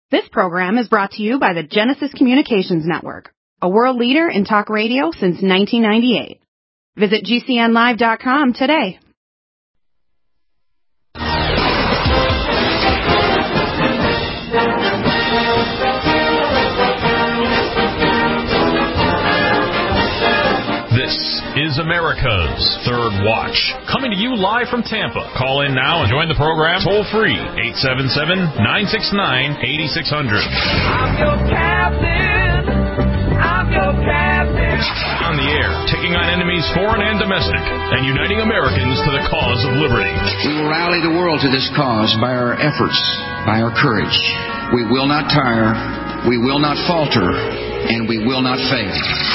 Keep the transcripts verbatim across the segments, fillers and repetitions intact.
This program is brought to you by the Genesis Communications Network, a world leader in talk radio since nineteen ninety-eight. Visit G C N live dot com today. This is America's Third Watch, coming to you live from Tampa. Call in now and join the program toll free, eight seven seven, nine six nine, eight six zero zero. I'm your captain. I'm your captain. On the air, taking on enemies foreign and domestic, and uniting Americans to the cause of liberty. We will rally the world to this cause by our efforts, by our courage. We will not tire, we will not falter, and we will not fail.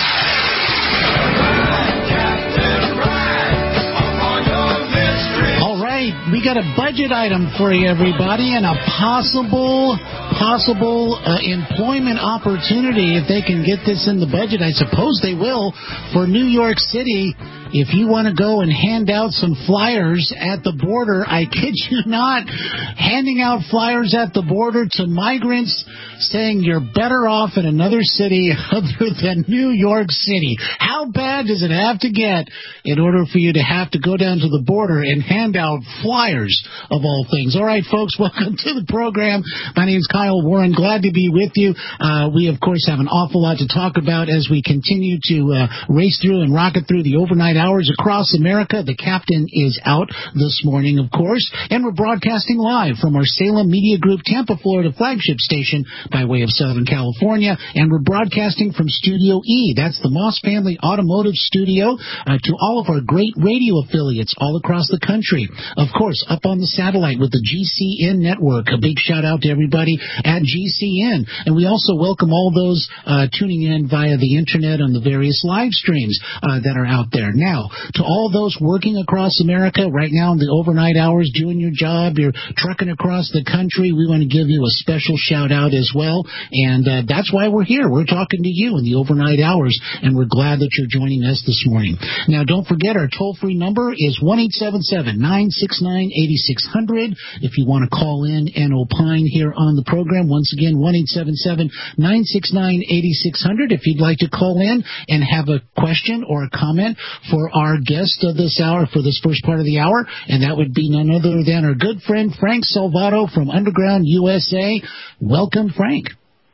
We got a budget item for you, everybody, and a possible, possible uh, employment opportunity if they can get this in the budget. I suppose they will for New York City. If you want to go and hand out some flyers at the border, I kid you not, handing out flyers at the border to migrants saying you're better off in another city other than New York City. How bad does it have to get in order for you to have to go down to the border and hand out flyers, of all things? All right, folks, welcome to the program. My name is Kyle Warren. Glad to be with you. Uh, we, of course, have an awful lot to talk about as we continue to uh, race through and rocket through the overnight hours across America. The captain is out this morning, of course, and we're broadcasting live from our Salem Media Group Tampa, Florida flagship station by way of Southern California, and we're broadcasting from Studio E. That's the Moss Family Automotive Studio, uh, to all of our great radio affiliates all across the country. Of course, up on the satellite with the G C N network. A big shout out to everybody at G C N. And we also welcome all those uh, tuning in via the internet on the various live streams uh, that are out there. Now, to all those working across America right now in the overnight hours, doing your job, you're trucking across the country, we want to give you a special shout out as well. And uh, that's why we're here. We're talking to you in the overnight hours, and we're glad that you're joining us this morning. Now, don't forget, our toll-free number is one eight seven seven, nine six nine, eight six zero zero. If you want to call in and opine here on the program, once again, one eight seven seven, nine six nine, eight six zero zero. If you'd like to call in and have a question or a comment for our guest of this hour, for this first part of the hour, and that would be none other than our good friend Frank Salvato from Underground U S A. Welcome, Frank.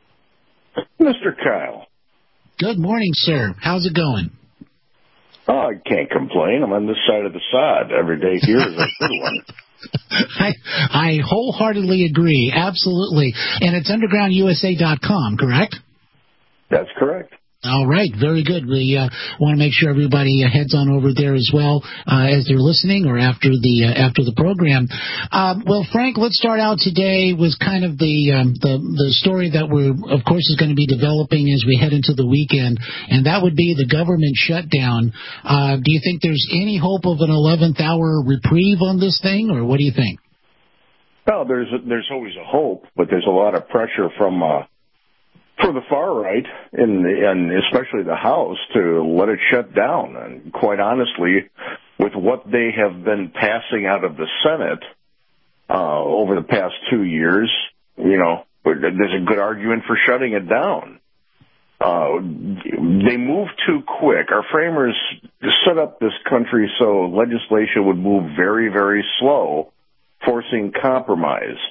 Mister Kyle. Good morning, sir. How's it going? Oh, I can't complain. I'm on this side of the sod. Every day here is a good one. I, I wholeheartedly agree. Absolutely. And it's underground U S A dot com, correct? That's correct. All right, very good. We uh, want to make sure everybody uh, heads on over there as well uh, as they're listening or after the uh, after the program. Um, well, Frank, let's start out today with kind of the um, the the story that we're, of course, is going to be developing as we head into the weekend, and that would be the government shutdown. Uh, do you think there's any hope of an eleventh hour reprieve on this thing, or what do you think? Well, there's there's always a hope, but there's a lot of pressure from Uh for the far right, in the, and especially the House, to let it shut down. And quite honestly, with what they have been passing out of the Senate uh, over the past two years, you know, there's a good argument for shutting it down. Uh, they move too quick. Our framers set up this country so legislation would move very, very slow, forcing compromise.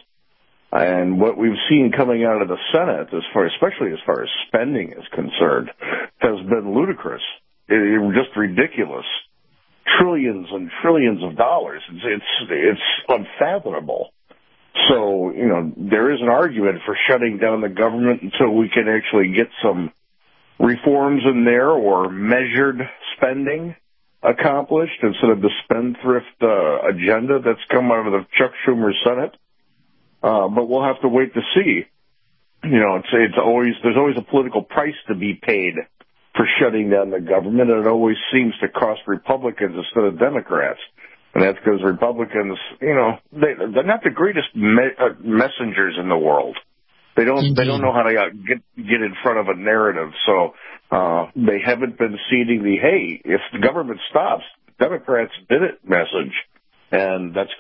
And what we've seen coming out of the Senate, as far, especially as far as spending is concerned, has been ludicrous. It, it, just ridiculous. Trillions and trillions of dollars. It's, it's, it's unfathomable. So, you know, there is an argument for shutting down the government until we can actually get some reforms in there or measured spending accomplished instead of the spendthrift uh, agenda that's come out of the Chuck Schumer Senate. Uh, but we'll have to wait to see. You know, it's, it's always, there's always a political price to be paid for shutting down the government, and it always seems to cost Republicans instead of Democrats. And that's because Republicans, you know, they, they're not the greatest me- uh, messengers in the world. They don't, Indeed. they don't know how to uh, get, get in front of a narrative. So, uh, they haven't been seeding the, hey, if the government stops, Democrats did it message. And that's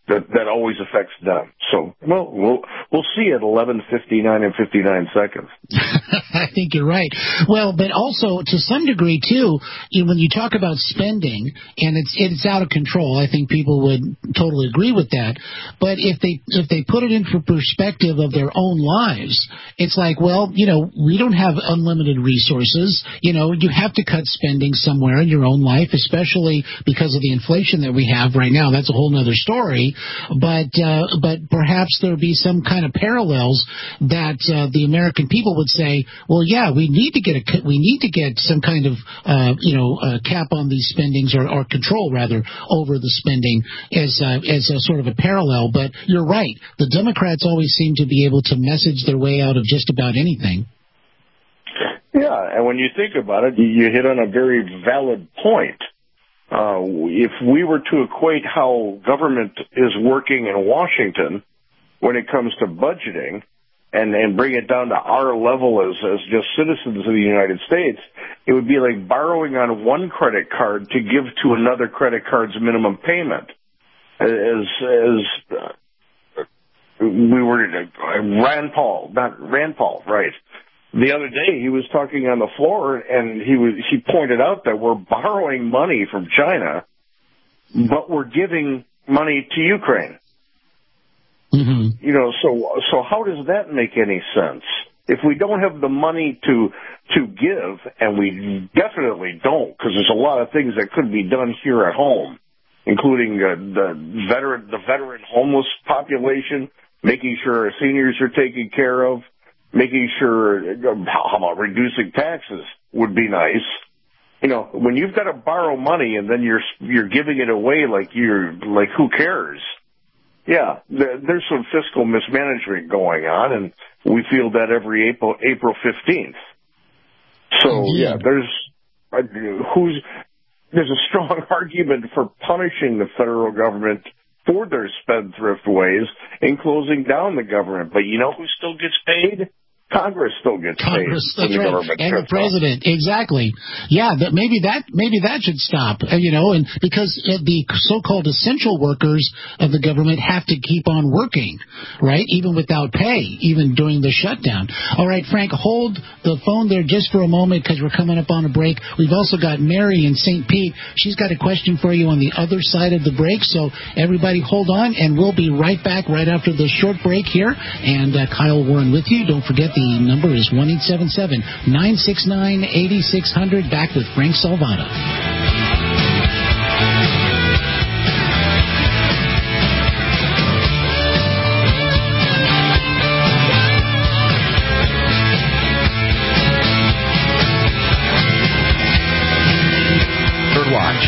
that that always affects them. So, well, we'll we'll see at eleven fifty-nine and fifty-nine seconds. I think you're right. Well, but also to some degree too, you know, when you talk about spending and it's it's out of control, I think people would totally agree with that. But if they if they put it into perspective of their own lives, it's like, well, you know, we don't have unlimited resources. You know, you have to cut spending somewhere in your own life, especially because of the inflation that we have right now. That's a whole other story. But uh, but perhaps there would be some kind of parallels that uh, the American people would say, well, yeah, we need to get a we need to get some kind of uh, you know uh, cap on these spendings or, or control rather over the spending as uh, as a sort of a parallel. But you're right, the Democrats always seem to be able to message their way out of just about anything. Yeah, and when you think about it, you hit on a very valid point. Uh, if we were to equate how government is working in Washington when it comes to budgeting and, and bring it down to our level as, as just citizens of the United States, it would be like borrowing on one credit card to give to another credit card's minimum payment. As, as uh, we were, uh, Rand Paul, not Rand Paul, right. The other day, he was talking on the floor, and he was he pointed out that we're borrowing money from China, but we're giving money to Ukraine. Mm-hmm. You know, so so how does that make any sense? If we don't have the money to to give, and we definitely don't, because there's a lot of things that could be done here at home, including uh, the veteran the veteran homeless population, making sure our seniors are taken care of. Making sure, how about reducing taxes would be nice. You know, when you've got to borrow money and then you're you're giving it away like you're like who cares? Yeah, there's some fiscal mismanagement going on, and we feel that every April April fifteenth. So yeah, there's who's there's a strong argument for punishing the federal government for their spendthrift ways and closing down the government. But you know who still gets paid? Congress still gets Congress, paid. That's right. And the president, off. Exactly. Yeah, that maybe that maybe that should stop. Uh, you know, and because uh, the so-called essential workers of the government have to keep on working, right? Even without pay, even during the shutdown. All right, Frank, hold the phone there just for a moment because we're coming up on a break. We've also got Mary in Saint Pete. She's got a question for you on the other side of the break. So everybody, hold on, and we'll be right back right after the short break here. And uh, Kyle Warren with you. Don't forget the The number is one eight seven seven, nine six nine, eight six zero zero. Back with Frank Salvata. Third Watch.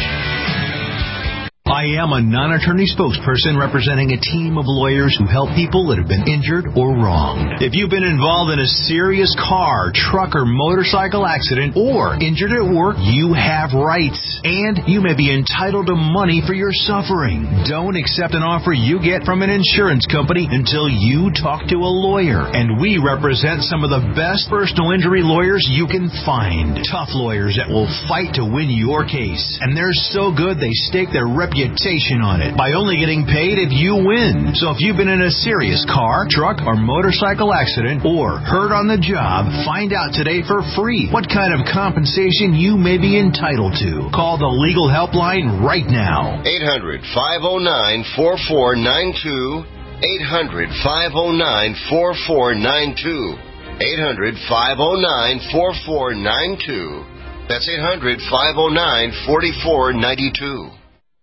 I am a non-attorney spokesperson representing a team of lawyers who help people that have been injured or wronged. If you've been involved in a serious car, truck, or motorcycle accident or injured at work, you have rights, and you may be entitled to money for your suffering. Don't accept an offer you get from an insurance company until you talk to a lawyer, and we represent some of the best personal injury lawyers you can find. Tough lawyers that will fight to win your case, and they're so good they stake their reputation on it by only getting paid if you win. So if you've been in a serious car, truck, or motorcycle accident or hurt on the job, find out today for free what kind of compensation you may be entitled to. Call the legal helpline right now. eight hundred, five oh nine, four four nine two. eight hundred, five oh nine, four four nine two. eight hundred, five oh nine, four four nine two. That's eight hundred, five oh nine, four four nine two.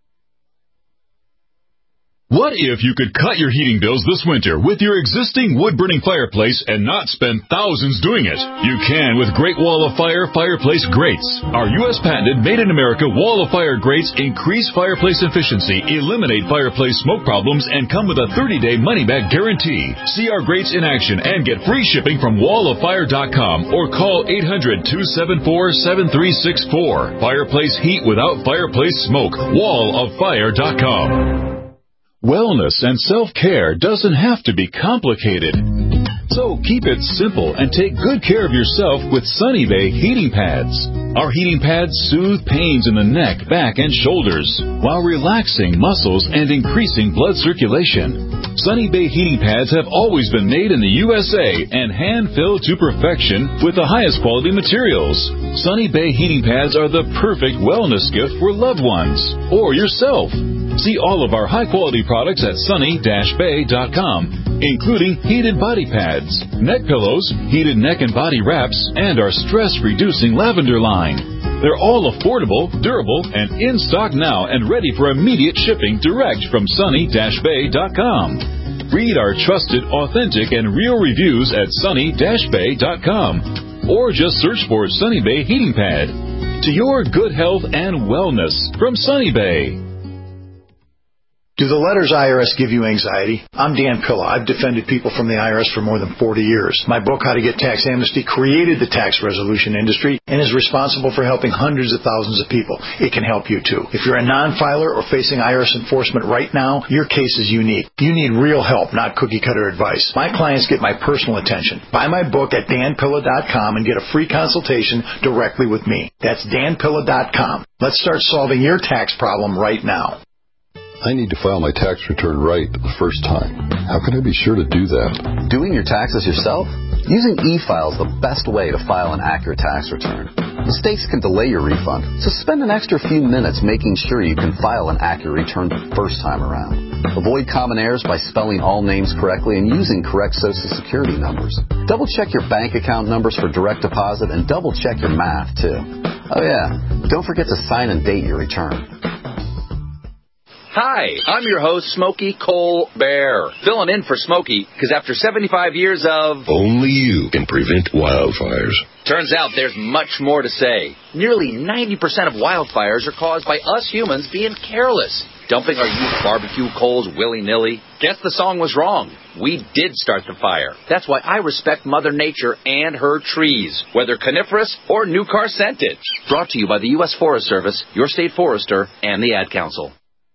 What if you could cut your heating bills this winter with your existing wood-burning fireplace and not spend thousands doing it? You can with Great Wall of Fire fireplace grates. Our U S patented made-in-America Wall of Fire grates increase fireplace efficiency, eliminate fireplace smoke problems, and come with a thirty-day money-back guarantee. See our grates in action and get free shipping from wall of fire dot com or call eight hundred, two seven four, seven three six four. Fireplace heat without fireplace smoke. wall of fire dot com. Wellness and self-care doesn't have to be complicated. So keep it simple and take good care of yourself with Sunny Bay heating pads. Our heating pads soothe pains in the neck, back, and shoulders while relaxing muscles and increasing blood circulation. Sunny Bay heating pads have always been made in the U S A and hand-filled to perfection with the highest quality materials. Sunny Bay heating pads are the perfect wellness gift for loved ones or yourself. See all of our high-quality products at sunny dash bay dot com, including heated body pads, neck pillows, heated neck and body wraps, and our stress-reducing lavender line. They're all affordable, durable, and in stock now and ready for immediate shipping direct from sunny dash bay dot com. Read our trusted, authentic, and real reviews at sunny dash bay dot com or just search for Sunny Bay Heating Pad. To your good health and wellness from Sunny Bay. Do the letters I R S give you anxiety? I'm Dan Pilla. I've defended people from the I R S for more than forty years. My book, How to Get Tax Amnesty, created the tax resolution industry and is responsible for helping hundreds of thousands of people. It can help you, too. If you're a non-filer or facing I R S enforcement right now, your case is unique. You need real help, not cookie-cutter advice. My clients get my personal attention. Buy my book at dan pilla dot com and get a free consultation directly with me. That's dan pilla dot com. Let's start solving your tax problem right now. I need to file my tax return right the first time. How can I be sure to do that? Doing your taxes yourself? Using e-file is the best way to file an accurate tax return. Mistakes can delay your refund, so spend an extra few minutes making sure you can file an accurate return the first time around. Avoid common errors by spelling all names correctly and using correct Social Security numbers. Double-check your bank account numbers for direct deposit and double-check your math, too. Oh, yeah, don't forget to sign and date your return. Hi, I'm your host, Smokey Colbert, filling in for Smokey, because after seventy-five years of... Only you can prevent wildfires. Turns out there's much more to say. Nearly ninety percent of wildfires are caused by us humans being careless, dumping our used barbecue coals willy-nilly. Guess the song was wrong. We did start the fire. That's why I respect Mother Nature and her trees, whether coniferous or new car scented. Brought to you by the U S Forest Service, your state forester, and the Ad Council.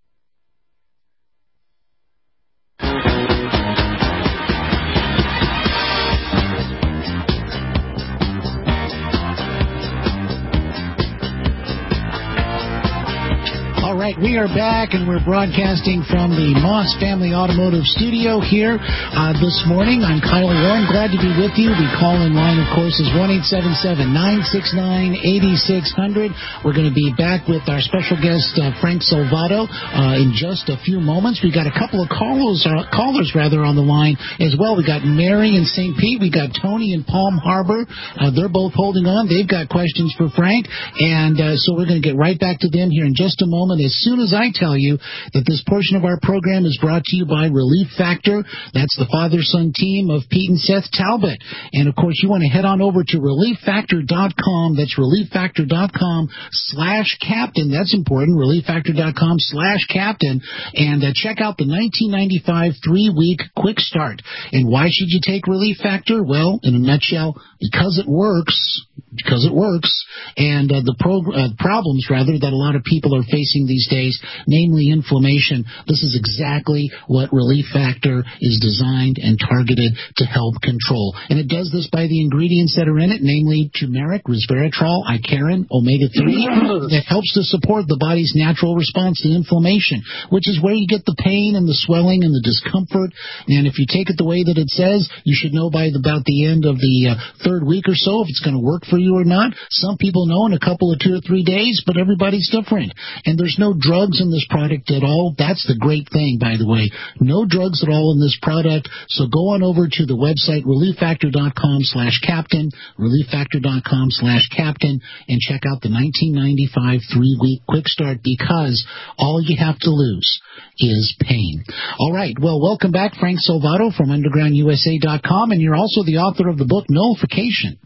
All right, we are back, and we're broadcasting from the Moss Family Automotive Studio here uh, this morning. I'm Kyle Warren. Glad to be with you. The call-in line, of course, is one eight seven seven, nine six nine, eight six zero zero. We're going to be back with our special guest, uh, Frank Salvato, uh, in just a few moments. We got a couple of callers, uh, callers rather, on the line as well. We got Mary in Saint Pete. We got Tony in Palm Harbor. Uh, they're both holding on. They've got questions for Frank, and uh, so we're going to get right back to them here in just a moment. As soon as I tell you that this portion of our program is brought to you by Relief Factor, that's the father-son team of Pete and Seth Talbot. And, of course, you want to head on over to relief factor dot com. That's relief factor dot com slash captain. That's important, relief factor dot com slash captain. And uh, check out the nineteen ninety-five three-week quick start. And why should you take Relief Factor? Well, in a nutshell, because it works. Because it works. And uh, the pro- uh, problems, rather, that a lot of people are facing these days, namely inflammation, this is exactly what Relief Factor is designed and targeted to help control. And it does this by the ingredients that are in it, namely turmeric, resveratrol, icariin, omega three, that helps to support the body's natural response to inflammation, which is where you get the pain and the swelling and the discomfort. And if you take it the way that it says, you should know by the, about the end of the uh, third week or so if it's going to work for you or not. Some people know in a couple of two or three days, but everybody's different. And there's no drugs in this product at all. That's the great thing, by the way. No drugs at all in this product. So go on over to the website, relief factor dot com slash captain, relief factor dot com slash captain, and check out the nineteen ninety-five three-week quick start, because all you have to lose is pain. All right. Well, welcome back, Frank Salvato from underground U S A dot com, and you're also the author of the book Nullification.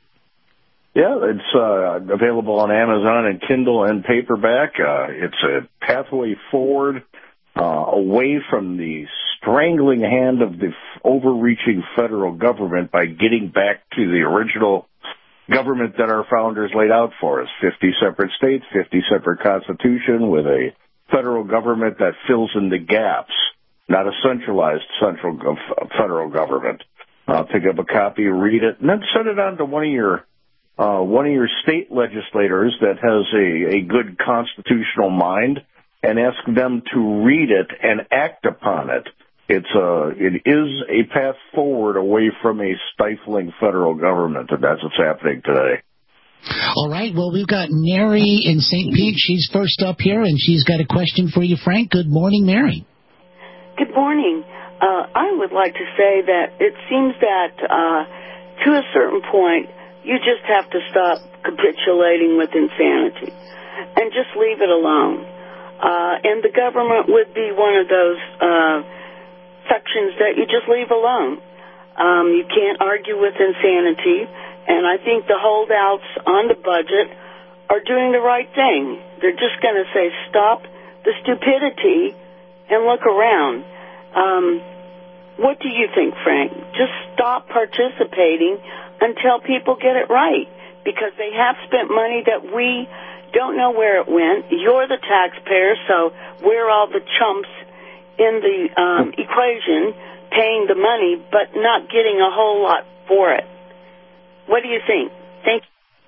Yeah, it's uh, available on Amazon and Kindle and paperback. Uh, it's a pathway forward uh, away from the strangling hand of the f- overreaching federal government by getting back to the original government that our founders laid out for us. fifty separate states, fifty separate constitution with a federal government that fills in the gaps, not a centralized central gov- federal government. Uh, pick up a copy, read it, and then send it on to one of your uh, one of your state legislators that has a, a good constitutional mind, and ask them to read it and act upon it. It's a, it is a path forward away from a stifling federal government, and that's what's happening today. All right. Well, we've got Mary in Saint Pete. She's first up here, and she's got a question for you, Frank. Good morning, Mary. Good morning. Uh, I would like to say that it seems that uh, to a certain point, you just have to stop capitulating with insanity and just leave it alone. Uh, and the government would be one of those uh, sections that you just leave alone. Um, you can't argue with insanity, and I think the holdouts on the budget are doing the right thing. They're just going to say, stop the stupidity and look around. Um, what do you think, Frank? Just stop participating until people get it right, because they have spent money that we don't know where it went. You're the taxpayer, so we're all the chumps in the um, equation paying the money but not getting a whole lot for it. What do you think? Thank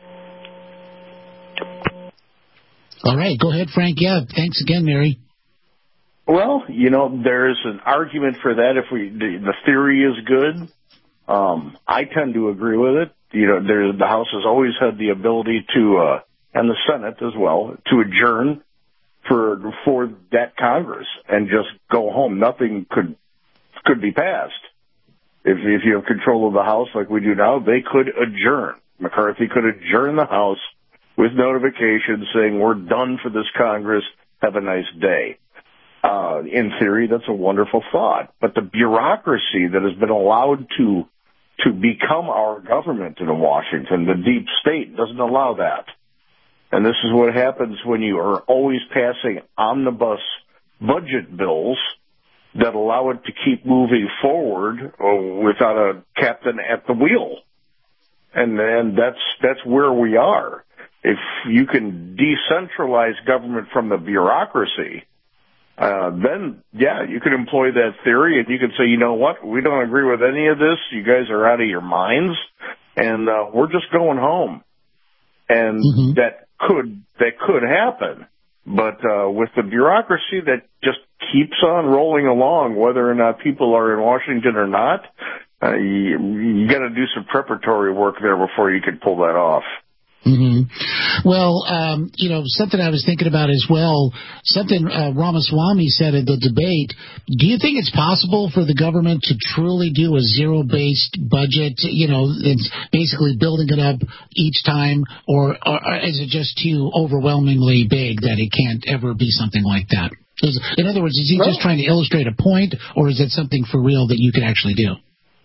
you. All right, go ahead, Frank. Yeah, thanks again, Mary. Well, you know, there's an argument for that if we the, the theory is good. Um, I tend to agree with it. You know, there, the House has always had the ability to, uh, and the Senate as well, to adjourn for for that Congress and just go home. Nothing could could be passed. If if you have control of the House like we do now, they could adjourn. McCarthy could adjourn the House with notification saying we're done for this Congress. Have a nice day. Uh, in theory, that's a wonderful thought. But the bureaucracy that has been allowed to to become our government in Washington, the deep state, doesn't allow that. And this is what happens when you are always passing omnibus budget bills that allow it to keep moving forward without a captain at the wheel. And and that's that's where we are. If you can decentralize government from the bureaucracy, Uh, then, yeah, you could employ that theory, and you could say, you know what, we don't agree with any of this. You guys are out of your minds, and uh, we're just going home. And mm-hmm. that could that could happen. But uh, with the bureaucracy that just keeps on rolling along, whether or not people are in Washington or not, uh, you, you got to do some preparatory work there before you can pull that off. Mm-hmm. Well, um, you know, something I was thinking about as well, something uh, Ramaswamy said at the debate, do you think it's possible for the government to truly do a zero-based budget? You know, it's basically building it up each time, or, or is it just too overwhelmingly big that it can't ever be something like that? Is, in other words, is he well, just trying to illustrate a point, or is it something for real that you could actually do?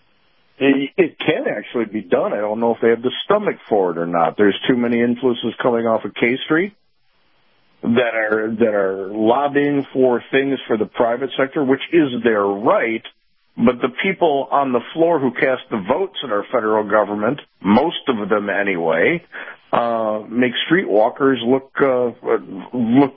It can actually be done. I don't know if they have the stomach for it or not. There's too many influences coming off of K Street that are that are lobbying for things for the private sector, which is their right. But the people on the floor who cast the votes in our federal government, most of them anyway, uh, make streetwalkers look uh, look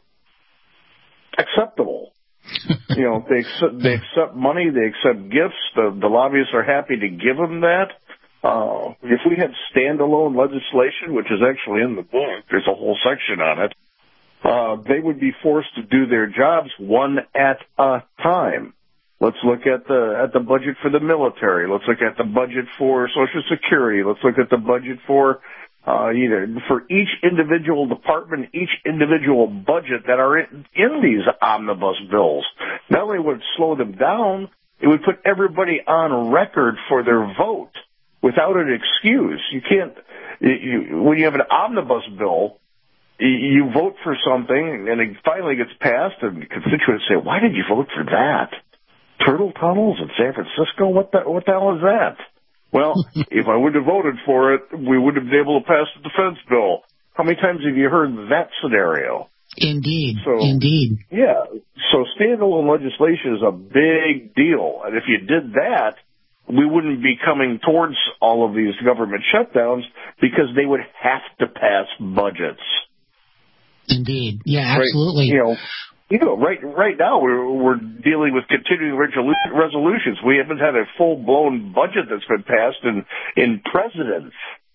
acceptable. You know, they accept, they accept money, they accept gifts. The, the lobbyists are happy to give them that. Uh, if we had standalone legislation, which is actually in the book, there's a whole section on it, uh, they would be forced to do their jobs one at a time. Let's look at the at the budget for the military. Let's look at the budget for Social Security. Let's look at the budget for Uh, you know, for each individual department, each individual budget that are in, in these omnibus bills. Not only would it slow them down, it would put everybody on record for their vote without an excuse. You can't, you, when you have an omnibus bill, you vote for something and it finally gets passed and constituents say, why did you vote for that? Turtle tunnels in San Francisco? What the, what the hell is that? Well, if I would have voted for it, we would have been able to pass the defense bill. How many times have you heard that scenario? Indeed, so, indeed. Yeah, so standalone legislation is a big deal. And if you did that, we wouldn't be coming towards all of these government shutdowns because they would have to pass budgets. Indeed, yeah, absolutely. Right. You know, You know, right right now we're we're dealing with continuing resolu- resolutions. We haven't had a full blown budget that's been passed in in precedence.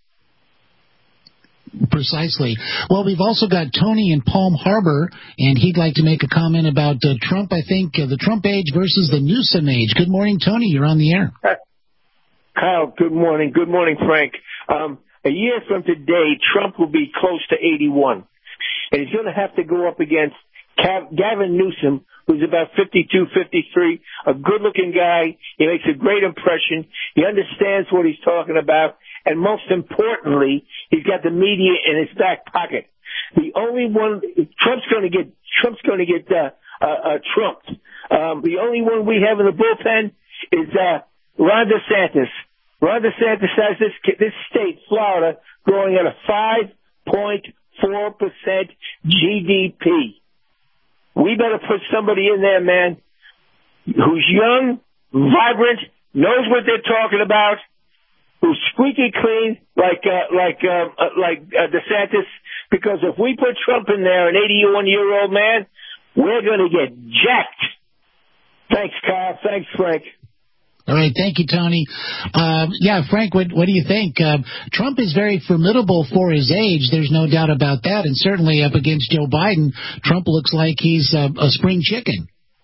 Precisely. Well, we've also got Tony in Palm Harbor, and he'd like to make a comment about uh, Trump, I think, uh, the Trump age versus the Newsom age. Good morning, Tony. You're on the air. Kyle, good morning. Good morning, Frank. Um, a year from today, Trump will be close to eighty-one, and he's going to have to go up against Cav- Gavin Newsom, who's about fifty-two, fifty-three, a good-looking guy. He makes a great impression. He understands what he's talking about. And most importantly, he's got the media in his back pocket. The only one Trump's going to get Trump's going to get uh, uh, uh, trumped. Um, the only one we have in the bullpen is uh, Ron DeSantis. Ron DeSantis has this this state, Florida, growing at a five point four percent G D P. We better put somebody in there, man, who's young, vibrant, knows what they're talking about, who's squeaky clean like uh, like uh, uh, like uh, DeSantis. Because if we put Trump in there, an eighty-one-year-old man, we're going to get jacked. Thanks, Kyle. Thanks, Frank. All right, thank you, Tony. Uh, yeah, Frank, what, what do you think? Uh, Trump is very formidable for his age. There's no doubt about that. And certainly up against Joe Biden, Trump looks like he's uh, a spring chicken.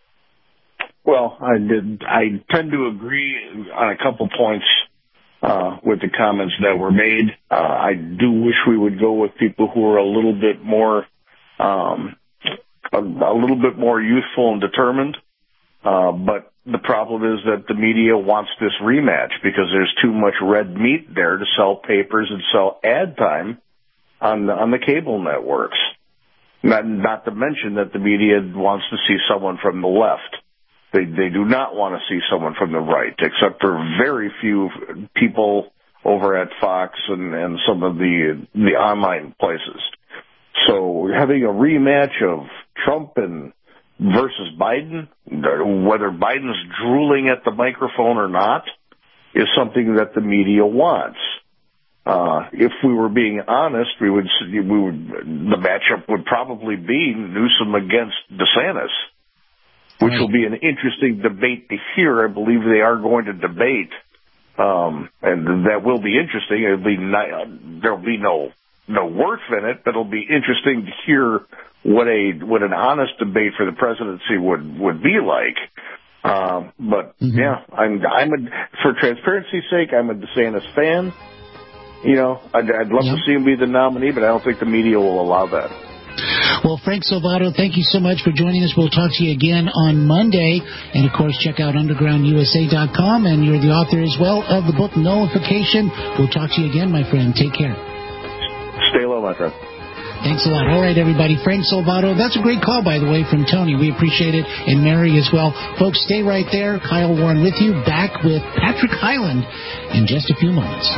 Well, I did. I tend to agree on a couple points uh, with the comments that were made. Uh, I do wish we would go with people who are a little bit more, um, a, a little bit more youthful and determined. Uh, but the problem is that the media wants this rematch because there's too much red meat there to sell papers and sell ad time on the, on the cable networks. Not, not to mention that the media wants to see someone from the left. They they do not want to see someone from the right, except for very few people over at Fox and, and some of the the online places. So having a rematch of Trump and versus Biden, whether Biden's drooling at the microphone or not, is something that the media wants. Uh, if we were being honest, we would, we would, the matchup would probably be Newsom against DeSantis, which will be an interesting debate to hear. I believe they are going to debate, um, and that will be interesting. It'll be not, there'll be no no worth in it, but it'll be interesting to hear what a what an honest debate for the presidency would would be like. Um, but mm-hmm. yeah, I'm I'm a, for transparency's sake, I'm a DeSantis fan. You know, I'd, I'd love yep. to see him be the nominee, but I don't think the media will allow that. Well, Frank Salvato, thank you so much for joining us. We'll talk to you again on Monday. And, of course, check out underground U S A dot com. And you're the author as well of the book Nullification. We'll talk to you again, my friend. Take care. Stay low, my friend. Thanks a lot. All right, everybody. Frank Salvato. That's a great call, by the way, from Tony. We appreciate it. And Mary as well. Folks, stay right there. Kyle Warren with you. Back with Patrick Hyland in just a few moments.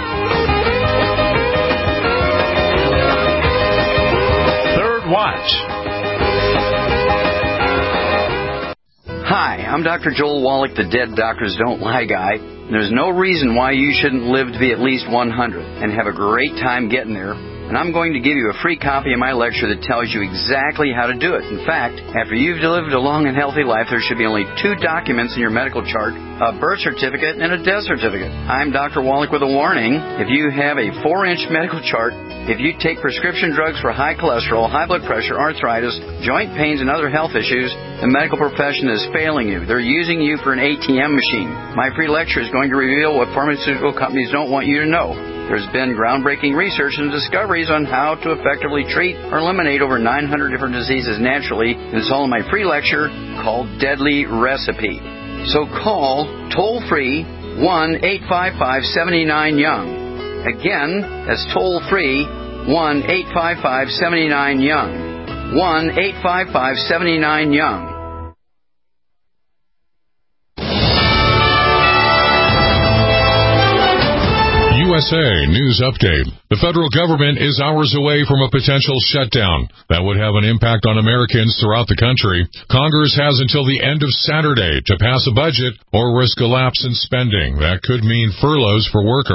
Watch. Hi, I'm Doctor Joel Wallach, the Dead Doctors Don't Lie guy. There's no reason why you shouldn't live to be at least one hundred and have a great time getting there. And I'm going to give you a free copy of my lecture that tells you exactly how to do it. In fact, after you've lived a long and healthy life, there should be only two documents in your medical chart, a birth certificate and a death certificate. I'm Doctor Wallach with a warning. If you have a four-inch medical chart, if you take prescription drugs for high cholesterol, high blood pressure, arthritis, joint pains, and other health issues, the medical profession is failing you. They're using you for an A T M machine. My free lecture is going to reveal what pharmaceutical companies don't want you to know. There's been groundbreaking research and discoveries on how to effectively treat or eliminate over nine hundred different diseases naturally, and it's all in my free lecture called Deadly Recipe. So call toll-free one eight five five, seven nine, young. Again, that's toll-free one eight five five, seven nine, young. one eight five five, seven nine, young. U S A News Update. The federal government is hours away from a potential shutdown that would have an impact on Americans throughout the country. Congress has until the end of Saturday to pass a budget or risk a lapse in spending. That could mean furloughs for workers.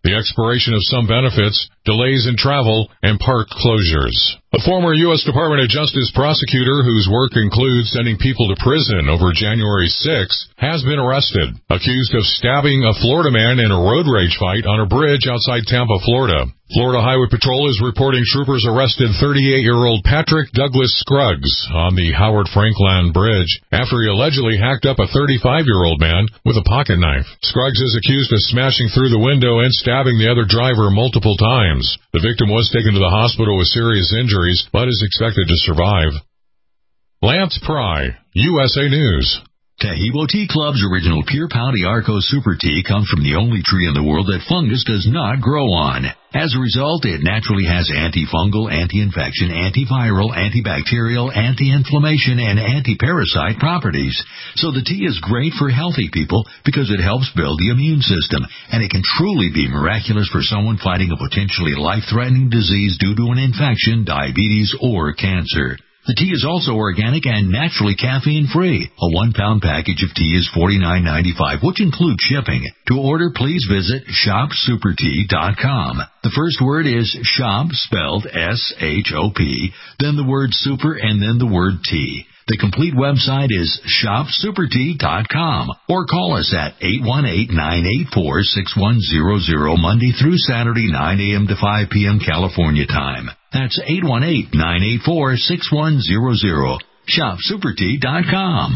the expiration of some benefits, delays in travel, and park closures. A former U S Department of Justice prosecutor whose work includes sending people to prison over January sixth has been arrested, accused of stabbing a Florida man in a road rage fight on a bridge outside Tampa, Florida. Florida Highway Patrol is reporting troopers arrested thirty-eight-year-old Patrick Douglas Scruggs on the Howard Frankland Bridge after he allegedly hacked up a thirty-five-year-old man with a pocket knife. Scruggs is accused of smashing through the window and stabbing the other driver multiple times. The victim was taken to the hospital with serious injuries, but is expected to survive. Lance Pry, U S A News. Tahibo Tea Club's original Pure Pouty Arco Super Tea comes from the only tree in the world that fungus does not grow on. As a result, it naturally has antifungal, anti-infection, antiviral, antibacterial, anti-inflammation, and anti-parasite properties. So the tea is great for healthy people because it helps build the immune system, and it can truly be miraculous for someone fighting a potentially life-threatening disease due to an infection, diabetes, or cancer. The tea is also organic and naturally caffeine-free. A one-pound package of tea is forty-nine ninety-five, which includes shipping. To order, please visit shop super tea dot com. The first word is shop, spelled S H O P, then the word super, and then the word tea. The complete website is shop super tea dot com, or call us at eight one eight, nine eight four, six one zero zero Monday through Saturday, nine a.m. to five p.m. California time. That's eight one eight, nine eight four, six one zero zero. shop super tea dot com.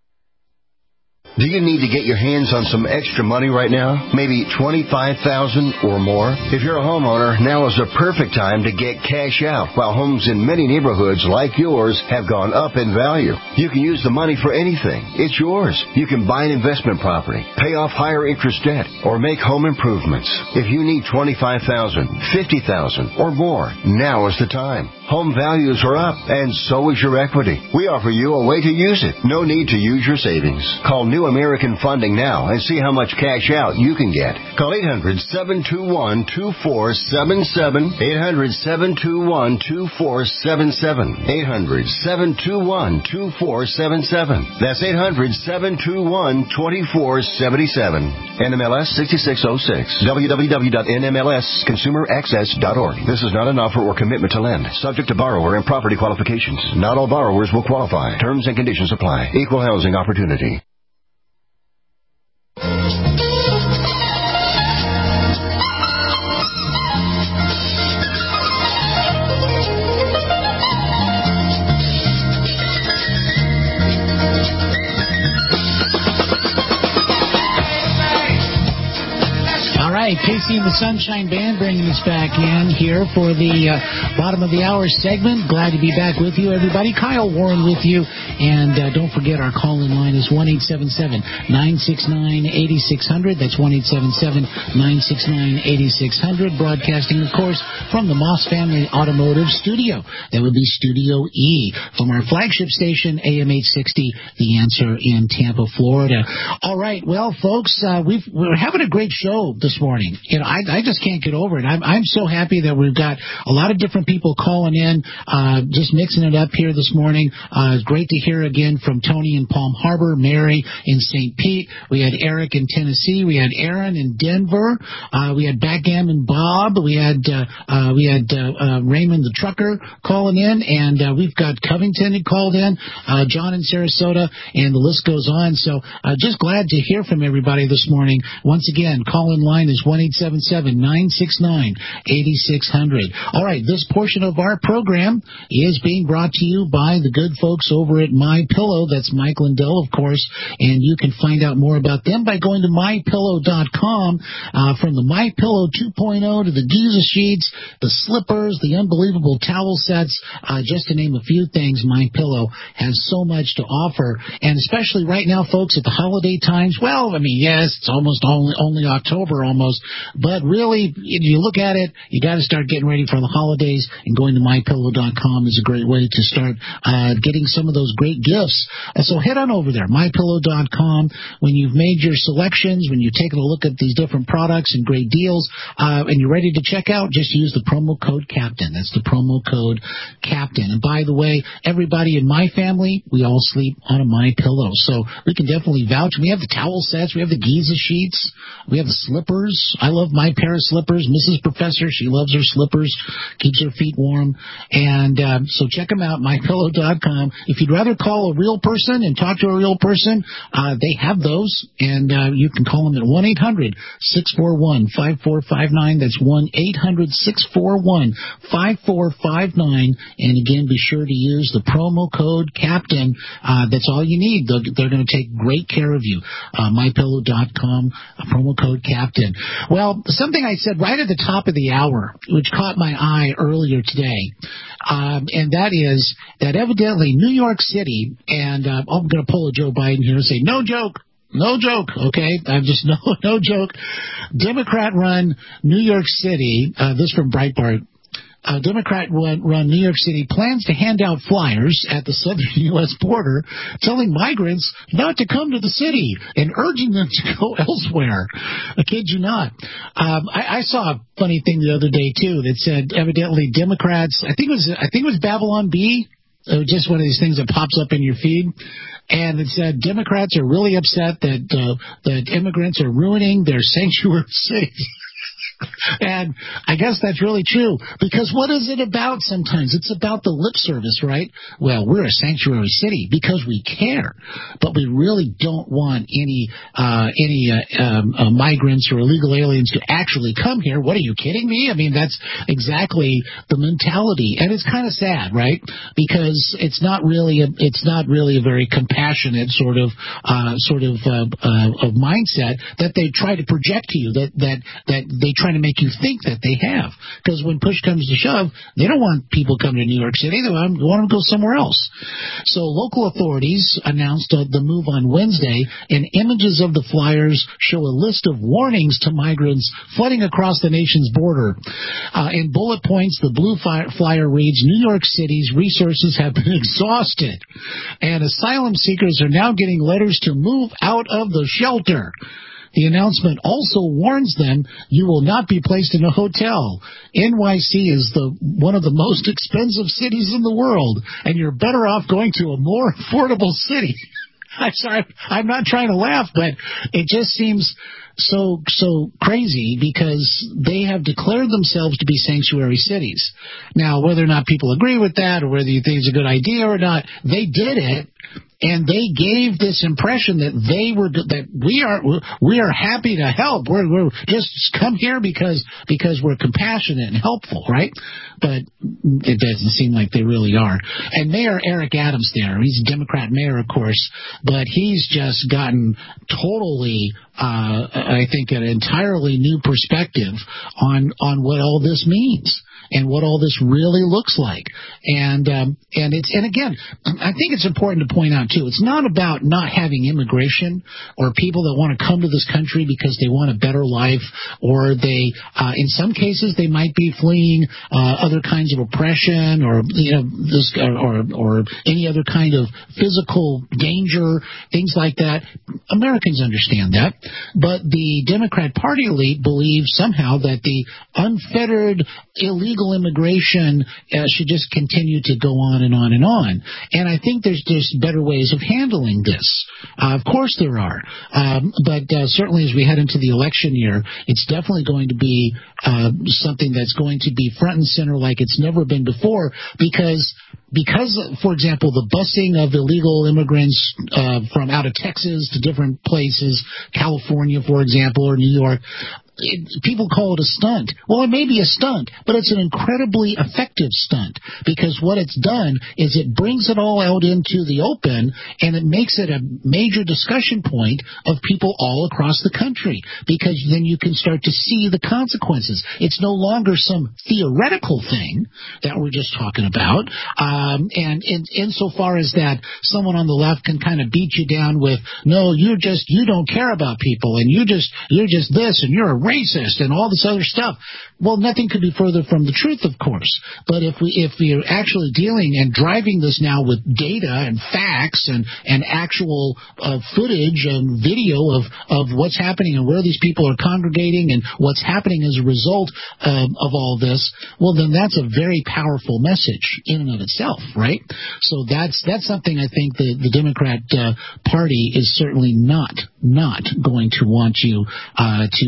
Do you need to get your hands on some extra money right now? Maybe twenty-five thousand dollars or more? If you're a homeowner, now is the perfect time to get cash out while homes in many neighborhoods like yours have gone up in value. You can use the money for anything. It's yours. You can buy an investment property, pay off higher interest debt, or make home improvements. If you need twenty-five thousand dollars, fifty thousand dollars or more, now is the time. Home values are up, and so is your equity. We offer you a way to use it. No need to use your savings. Call New American Funding now and see how much cash out you can get. Call eight hundred, seven two one, two four seven seven, eight hundred, seven two one, two four seven seven, eight hundred, seven two one, two four seven seven. That's eight hundred, seven two one, two four seven seven. N M L S sixty-six oh six. w w w dot n m l s consumer access dot org. This is not an offer or commitment to lend. Subject to borrower and property qualifications. Not all borrowers will qualify. Terms and conditions apply. Equal housing opportunity. Casey and the Sunshine Band bringing us back in here for the uh, bottom of the hour segment. Glad to be back with you, everybody. Kyle Warren with you. And uh, don't forget, our call-in line is one eight seven seven, nine six nine, eight six zero zero. That's one eight seven seven, nine six nine, eight six zero zero. Broadcasting, of course, from the Moss Family Automotive Studio. That would be Studio E. From our flagship station, A M eight sixty, The Answer in Tampa, Florida. All right. Well, folks, uh, we've, we're having a great show this morning. You know, I, I just can't get over it. I'm, I'm so happy that we've got a lot of different people calling in, uh, just mixing it up here this morning. Uh, it's great to hear again from Tony in Palm Harbor, Mary in Saint Pete. We had Eric in Tennessee. We had Aaron in Denver. Uh, we had Backgammon Bob. We had uh, uh, we had uh, uh, Raymond the trucker calling in, and uh, we've got Covington who called in, uh, John in Sarasota, and the list goes on. So uh, just glad to hear from everybody this morning. Once again, call-in line is one eight seven seven, nine six nine, eight six zero zero. All right, this portion of our program is being brought to you by the good folks over at MyPillow. That's Mike Lindell, of course, and you can find out more about them by going to my pillow dot com. Uh, from the MyPillow two point oh to the Giza sheets, the slippers, the unbelievable towel sets, uh, just to name a few things, MyPillow has so much to offer, and especially right now, folks, at the holiday times. Well, I mean, yes, it's almost only, only October almost, but really, if you look at it, you got to start getting ready for the holidays, and going to my pillow dot com is a great way to start uh, getting some of those great gifts. Uh, so head on over there, my pillow dot com. When you've made your selections, when you've taken a look at these different products and great deals, uh, and you're ready to check out, just use the promo code CAPTAIN. That's the promo code CAPTAIN. And by the way, everybody in my family, we all sleep on a My Pillow, so we can definitely vouch. We have the towel sets, we have the Giza sheets, we have the slippers. I love my pair of slippers. Missus Professor, she loves her slippers, keeps her feet warm. And um, so check them out, my pillow dot com. If you'd rather call a real person and talk to a real person, uh, they have those. And uh, you can call them at one eight hundred six four one five four five nine. That's one eight hundred six four one five four five nine. And again, be sure to use the promo code CAPTAIN. Uh, that's all you need. They're, they're going to take great care of you. Uh, my pillow dot com, promo code CAPTAIN. Well, something I said right at the top of the hour, which caught my eye earlier today, um, and that is that evidently New York City, and uh, I'm going to pull a Joe Biden here and say, no joke. No joke, okay? I'm just no no joke. Democrat-run New York City, uh, this from Breitbart, uh, Democrat-run New York City plans to hand out flyers at the southern U S border telling migrants not to come to the city and urging them to go elsewhere. I kid you not. Um, I, I saw a funny thing the other day, too, that said evidently Democrats, I think it was, I think it was Babylon Bee, uh, just one of these things that pops up in your feed. And it said Democrats are really upset that uh, that immigrants are ruining their sanctuary cities. And I guess that's really true, because what is it about sometimes? It's about the lip service, right? Well, we're a sanctuary city because we care, but we really don't want any uh, any uh, um, uh, migrants or illegal aliens to actually come here. What, are you kidding me? I mean, that's exactly the mentality, and it's kind of sad, right? Because it's not really a, it's not really a very compassionate sort of uh, sort of uh, uh, of mindset that they try to project to you, that that that they try to make you think that they have. Because when push comes to shove, they don't want people coming to New York City. They want, want them to go somewhere else. So local authorities announced uh, the move on Wednesday, and images of the flyers show a list of warnings to migrants flooding across the nation's border. Uh, in bullet points, the blue fi- flyer reads, New York City's resources have been exhausted, and asylum seekers are now getting letters to move out of the shelter. The announcement also warns them you will not be placed in a hotel. N Y C is the one of the most expensive cities in the world, and you're better off going to a more affordable city. I'm sorry, I'm not trying to laugh, but it just seems so so crazy because they have declared themselves to be sanctuary cities. Now, whether or not people agree with that or whether you think it's a good idea or not, they did it. And they gave this impression that they were that we are we are happy to help. We're, we're just come here because because we're compassionate and helpful, right? But it doesn't seem like they really are. And Mayor Eric Adams there, he's a Democrat mayor, of course, but he's just gotten totally, uh, I think, an entirely new perspective on on what all this means and what all this really looks like. And um, and it's and again, I think it's important to point out too, it's not about not having immigration or people that want to come to this country because they want a better life, or they, uh, in some cases, they might be fleeing uh, other kinds of oppression, or you know, this or or any other kind of physical danger, things like that. Americans understand that, but the Democrat Party elite believes somehow that the unfettered illegal immigration uh, should just continue to go on and on and on. And I think there's just better ways of handling this. Uh, of course there are. Um, but uh, certainly as we head into the election year, it's definitely going to be uh, something that's going to be front and center like it's never been before, because Because, for example, the busing of illegal immigrants uh, from out of Texas to different places, California, for example, or New York, it, people call it a stunt. Well, it may be a stunt, but it's an incredibly effective stunt, because what it's done is it brings it all out into the open, and it makes it a major discussion point of people all across the country, because then you can start to see the consequences. It's no longer some theoretical thing that we're just talking about. Um, and in, insofar as that someone on the left can kind of beat you down with, no, you're just, you don't care about people, and you just, you're just this, and you're a racist, and all this other stuff. Well, nothing could be further from the truth, of course. But if we, if we're actually dealing and driving this now with data and facts and, and actual uh, footage and video of, of what's happening and where these people are congregating and what's happening as a result um, of all this, well, then that's a very powerful message in and of itself, right? So that's that's something I think the, the Democrat uh, Party is certainly not not going to want you uh, to be thinking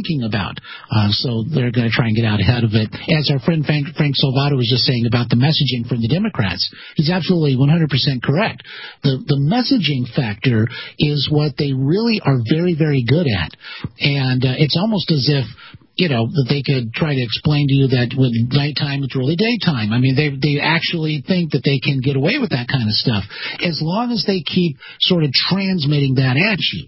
thinking about. Uh, so they're going to try and get out ahead of it. As our friend Frank, Frank Salvato was just saying about the messaging from the Democrats, he's absolutely one hundred percent correct. The, the messaging factor is what they really are very, very good at. And uh, it's almost as if, you know, that they could try to explain to you that with nighttime, it's really daytime. I mean, they they actually think that they can get away with that kind of stuff as long as they keep sort of transmitting that at you.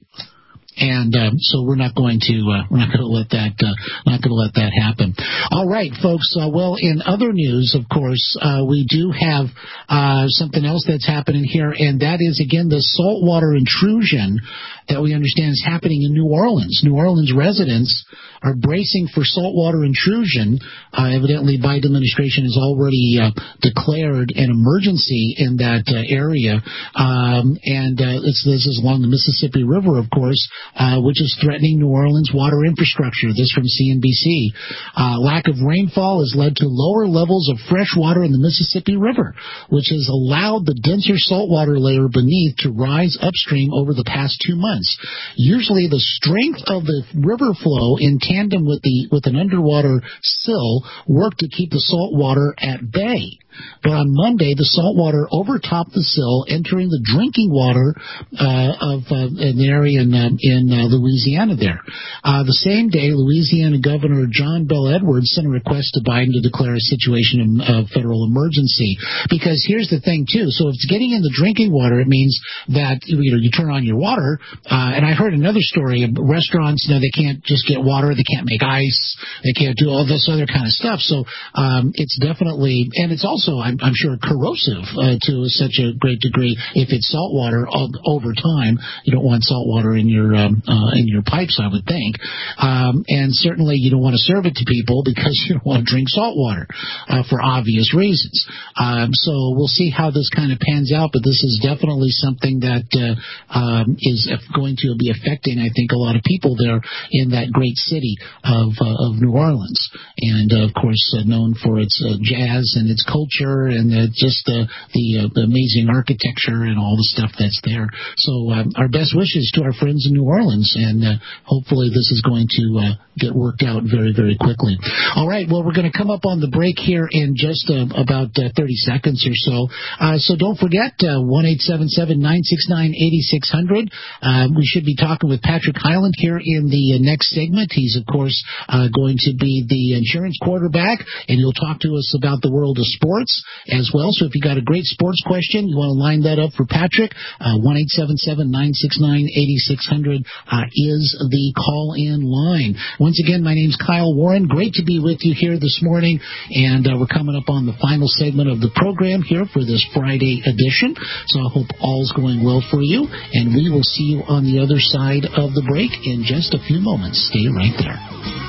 And um, so we're not going to uh, we're not going to let that uh, not going to let that happen. All right, folks. Uh, well, in other news, of course, uh, we do have uh, something else that's happening here, and that is again the saltwater intrusion that we understand is happening in New Orleans. New Orleans residents are bracing for saltwater intrusion. Uh, evidently, Biden administration has already uh, declared an emergency in that uh, area, um, and uh, it's, this is along the Mississippi River, of course. Uh, which is threatening New Orleans' water infrastructure. This from C N B C. Uh, lack of rainfall has led to lower levels of fresh water in the Mississippi River, which has allowed the denser saltwater layer beneath to rise upstream over the past two months. Usually the strength of the river flow in tandem with the with an underwater sill work to keep the salt water at bay. But on Monday, the salt water overtopped the sill, entering the drinking water uh, of uh, an area in, uh, in uh, Louisiana there. Uh, the same day, Louisiana Governor John Bel Edwards sent a request to Biden to declare a situation of uh, federal emergency. Because here's the thing, too. So if it's getting in the drinking water, it means that you know you turn on your water. Uh, and I heard another story of restaurants, you know, they can't just get water. They can't make ice. They can't do all this other kind of stuff. So um, it's definitely, and it's also So I'm, I'm sure corrosive uh, to such a great degree. If it's salt water over time, you don't want salt water in your um, uh, in your pipes, I would think. Um, and certainly you don't want to serve it to people because you don't want to drink salt water uh, for obvious reasons. Um, so we'll see how this kind of pans out. But this is definitely something that uh, um, is going to be affecting, I think, a lot of people there in that great city of uh, of New Orleans, and uh, of course uh, known for its uh, jazz and its culture. And uh, just the the, uh, the amazing architecture and all the stuff that's there. So um, our best wishes to our friends in New Orleans, and uh, hopefully this is going to uh, get worked out very, very quickly. All right, well, we're going to come up on the break here in just uh, about uh, thirty seconds or so. Uh, so don't forget, uh, one eight seven seven, nine six nine, eight six zero zero. Uh, we should be talking with Patrick Hyland here in the uh, next segment. He's, of course, uh, going to be the insurance quarterback, and he'll talk to us about the world of sports as well. So if you got a great sports question, you want to line that up for Patrick, uh, one eight seven seven, nine six nine, eight six zero zero uh, is the call-in line. Once again, my name's Kyle Warren. Great to be with you here this morning, and uh, we're coming up on the final segment of the program here for this Friday edition. So I hope all's going well for you, and we will see you on the other side of the break in just a few moments. Stay right there.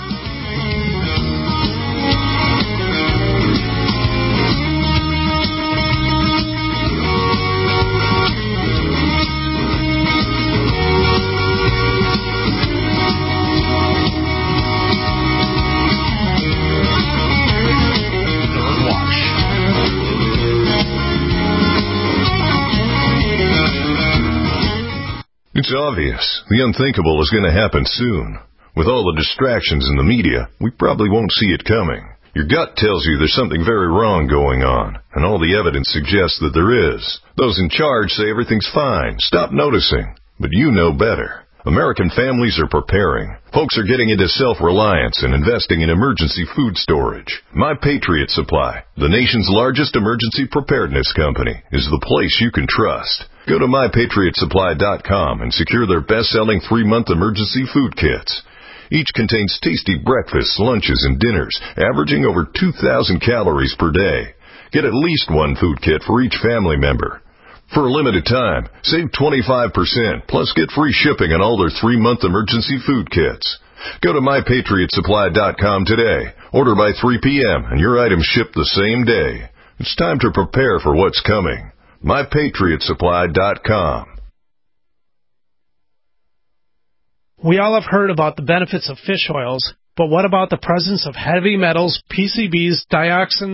It's obvious. The unthinkable is going to happen soon. With all the distractions in the media, we probably won't see it coming. Your gut tells you there's something very wrong going on, and all the evidence suggests that there is. Those in charge say everything's fine. Stop noticing. But you know better. American families are preparing. Folks are getting into self-reliance and investing in emergency food storage. My Patriot Supply, the nation's largest emergency preparedness company, is the place you can trust. Go to my patriot supply dot com and secure their best-selling three-month emergency food kits. Each contains tasty breakfasts, lunches, and dinners, averaging over two thousand calories per day. Get at least one food kit for each family member. For a limited time, save twenty-five percent, plus get free shipping on all their three-month emergency food kits. Go to my patriot supply dot com today. Order by three p.m. and your items ship the same day. It's time to prepare for what's coming. my patriot supply dot com. We all have heard about the benefits of fish oils, but what about the presence of heavy metals, P C Bs, dioxins,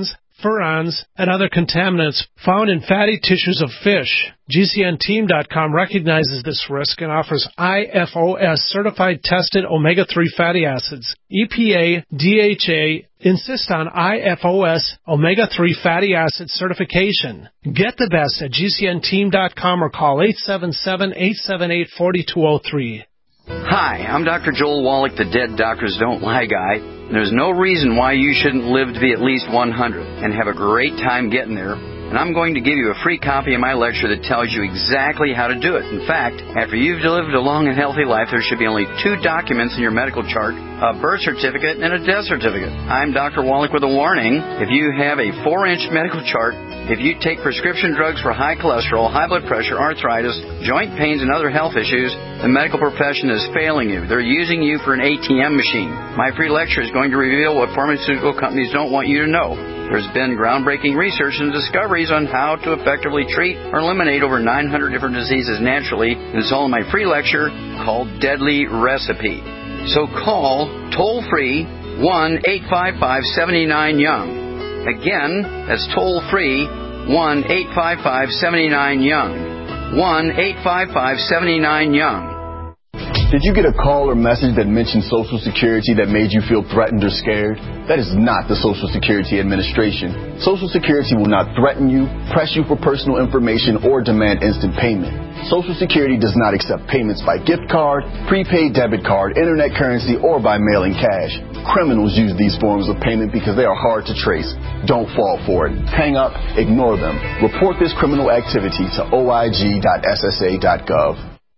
furans, and other contaminants found in fatty tissues of fish. G C N team dot com recognizes this risk and offers I F O S certified tested omega three fatty acids. E P A, D H A insist on I F O S omega three fatty acid certification. Get the best at G C N team dot com or call eight seven seven, eight seven eight, four two zero three. Hi, I'm Doctor Joel Wallach, the Dead Doctors Don't Lie guy. There's no reason why you shouldn't live to be at least one hundred and have a great time getting there. And I'm going to give you a free copy of my lecture that tells you exactly how to do it. In fact, after you've lived a long and healthy life, there should be only two documents in your medical chart, a birth certificate and a death certificate. I'm Doctor Wallach with a warning. If you have a four-inch medical chart, if you take prescription drugs for high cholesterol, high blood pressure, arthritis, joint pains, and other health issues, the medical profession is failing you. They're using you for an A T M machine. My free lecture is going to reveal what pharmaceutical companies don't want you to know. There's been groundbreaking research and discoveries on how to effectively treat or eliminate over nine hundred different diseases naturally, and it's all in my free lecture called Deadly Recipe. So call toll-free one eight five five, seven nine, young. Again, that's toll-free one eight five five, seven nine, young. one eight five five, seven nine, young. Did you get a call or message that mentioned Social Security that made you feel threatened or scared? That is not the Social Security Administration. Social Security will not threaten you, press you for personal information, or demand instant payment. Social Security does not accept payments by gift card, prepaid debit card, internet currency, or by mailing cash. Criminals use these forms of payment because they are hard to trace. Don't fall for it. Hang up, ignore them. Report this criminal activity to O I G dot S S A dot gov.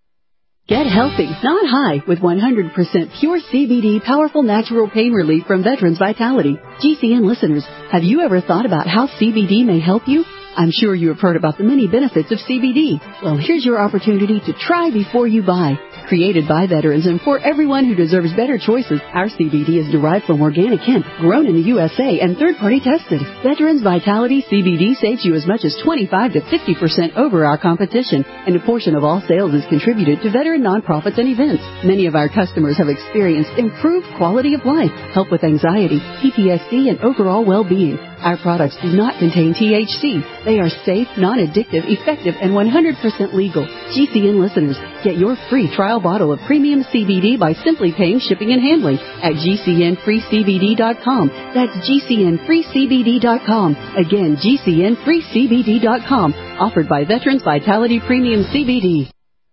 Get healthy, not high, with one hundred percent pure C B D powerful natural pain relief from Veterans Vitality. G C N listeners, have you ever thought about how C B D may help you? I'm sure you have heard about the many benefits of C B D. Well, here's your opportunity to try before you buy. Created by veterans and for everyone who deserves better choices, our C B D is derived from organic hemp, grown in the U S A and third-party tested. Veterans Vitality C B D saves you as much as twenty-five to fifty percent over our competition, and a portion of all sales is contributed to veteran nonprofits and events. Many of our customers have experienced improved quality of life, help with anxiety, P T S D, and overall well-being. Our products do not contain T H C. They are safe, non-addictive, effective, and one hundred percent legal. G C N listeners, get your free trial bottle of premium C B D by simply paying shipping and handling at G C N free C B D dot com. That's G C N free C B D dot com. Again, G C N free C B D dot com. Offered by Veterans Vitality Premium C B D.